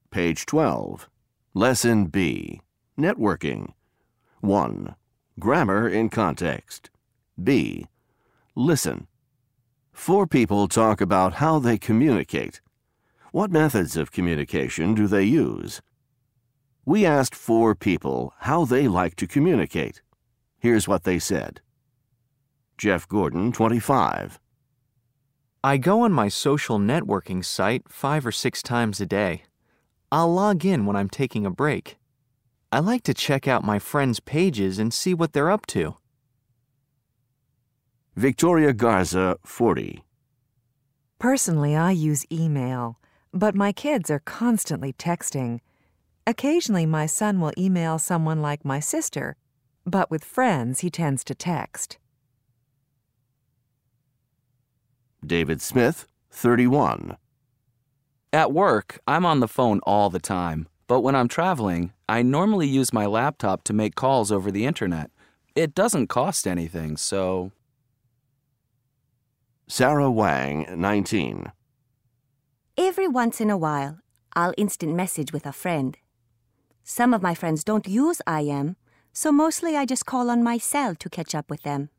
Page 12. Lesson B. Networking. 1. Grammar in context. B. Listen. 4 people talk about how they communicate. What methods of communication do they use? We asked 4 people how they like to communicate. Here's what they said. Jeff Gordon, 25. I go on my social networking site 5 or 6 times a day. I'll log in when I'm taking a break. I like to check out my friends' pages and see what they're up to. Victoria Garza, 40. Personally, I use email, but my kids are constantly texting. Occasionally, my son will email someone like my sister, but with friends, he tends to text. David Smith, 31. At work, I'm on the phone all the time, but when I'm traveling, I normally use my laptop to make calls over the internet. It doesn't cost anything, so... Sarah Wang, 19. Every once in a while, I'll instant message with a friend. Some of my friends don't use IM, so mostly I just call on my cell to catch up with them.